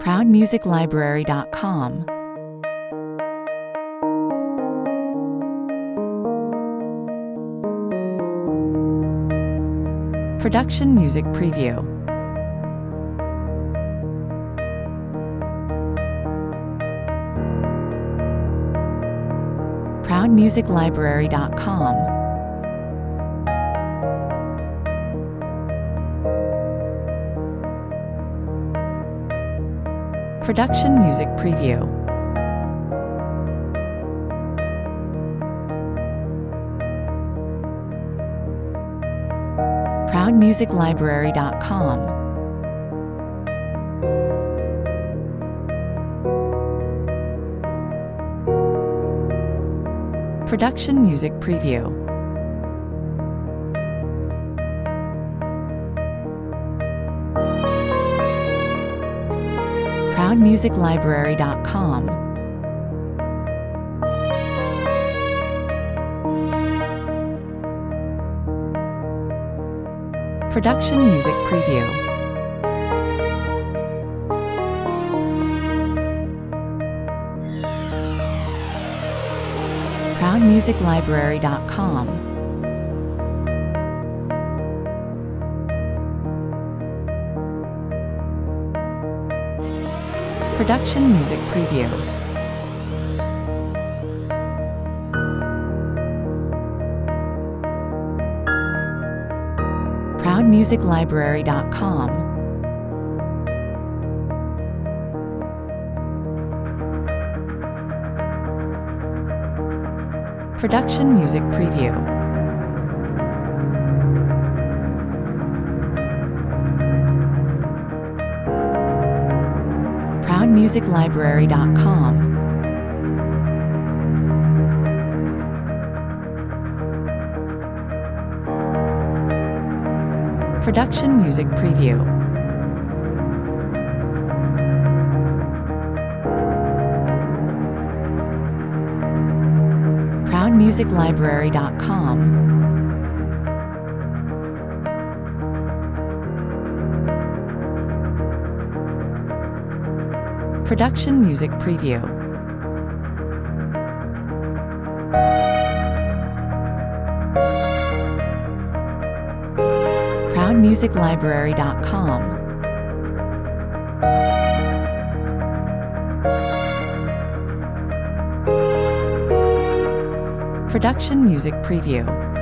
ProudMusicLibrary.com. Production Music Preview. ProudMusicLibrary.com. Production Music Preview. ProudMusicLibrary.com. Production Music Preview. ProudMusicLibrary.com. Production Music Preview. ProudMusicLibrary.com. Production Music Preview. ProudMusicLibrary.com. Production Music Preview. ProudMusicLibrary.com. Production Music Preview. ProudMusicLibrary.com. Production Music Preview. ProudMusicLibrary.com. Production Music Preview.